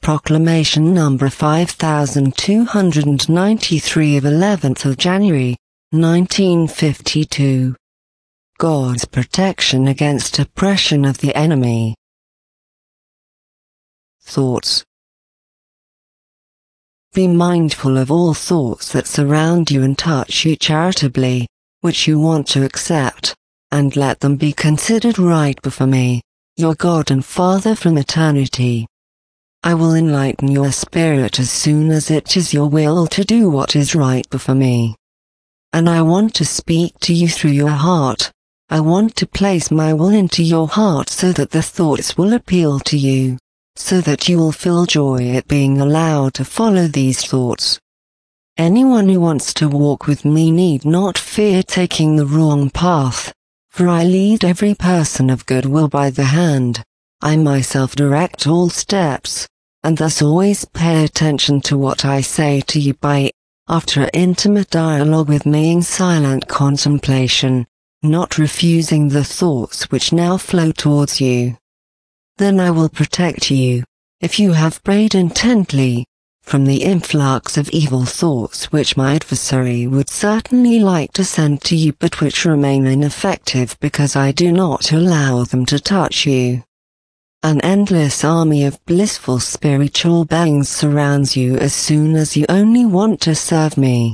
Proclamation number 5293 of 11th of January, 1952. God's protection against oppression of the enemy. Thoughts. Be mindful of all thoughts that surround you and touch you charitably, which you want to accept, and let them be considered right before me, your God and Father from eternity. I will enlighten your spirit as soon as it is your will to do what is right before me. And I want to speak to you through your heart. I want to place my will into your heart so that the thoughts will appeal to you, so that you will feel joy at being allowed to follow these thoughts. Anyone who wants to walk with me need not fear taking the wrong path, for I lead every person of good will by the hand. I myself direct all steps, and thus always pay attention to what I say to you after intimate dialogue with me in silent contemplation, not refusing the thoughts which now flow towards you. Then I will protect you, if you have prayed intently, from the influx of evil thoughts which my adversary would certainly like to send to you but which remain ineffective because I do not allow them to touch you. An endless army of blissful spiritual beings surrounds you as soon as you only want to serve me.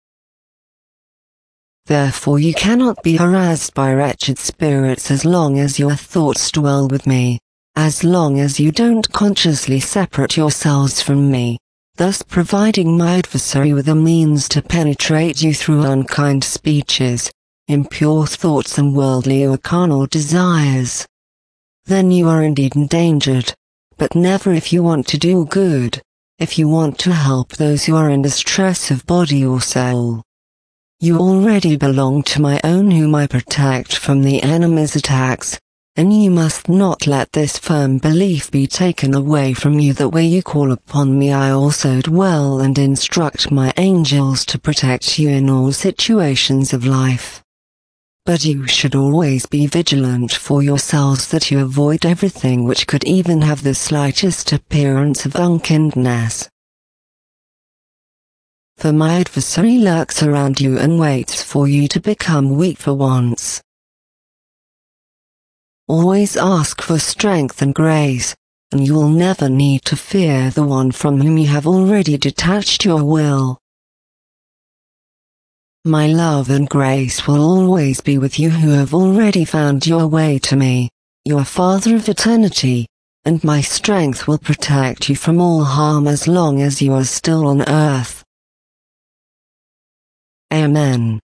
Therefore you cannot be harassed by wretched spirits as long as your thoughts dwell with me, as long as you don't consciously separate yourselves from me, thus providing my adversary with a means to penetrate you through unkind speeches, impure thoughts and worldly or carnal desires. Then you are indeed endangered, but never if you want to do good, if you want to help those who are in distress of body or soul. You already belong to my own whom I protect from the enemy's attacks, and you must not let this firm belief be taken away from you that where you call upon me I also dwell and instruct my angels to protect you in all situations of life. But you should always be vigilant for yourselves that you avoid everything which could even have the slightest appearance of unkindness. For my adversary lurks around you and waits for you to become weak for once. Always ask for strength and grace, and you will never need to fear the one from whom you have already detached your will. My love and grace will always be with you who have already found your way to me, your Father of eternity, and my strength will protect you from all harm as long as you are still on earth. Amen.